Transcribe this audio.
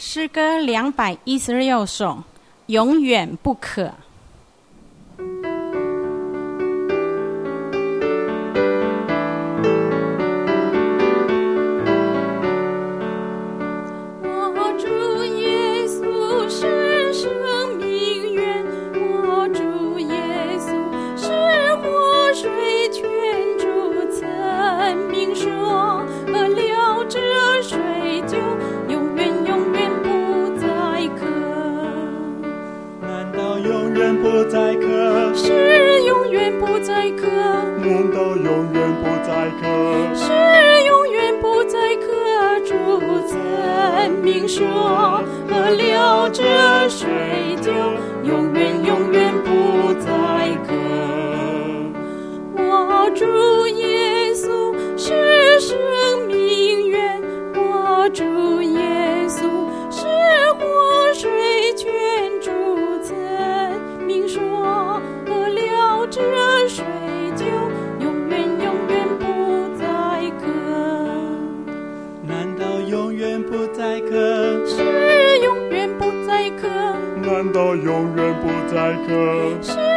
诗歌216首，永远不可。 我主耶稣是生命源，我主耶稣是活水泉，主曾明说，喝了这水就永远不再渴。 难道永远不再渴？ 是永远不再渴。 难道永远不再渴？ 是永远不再渴。主曾明说，喝了这水就永远不再渴。我主耶稣是生命源，我主耶稣是活水泉，主曾明说，喝了这水就永远不再渴。 难道永远不再渴？ 是永远不再渴。 难道永远不再渴？ 是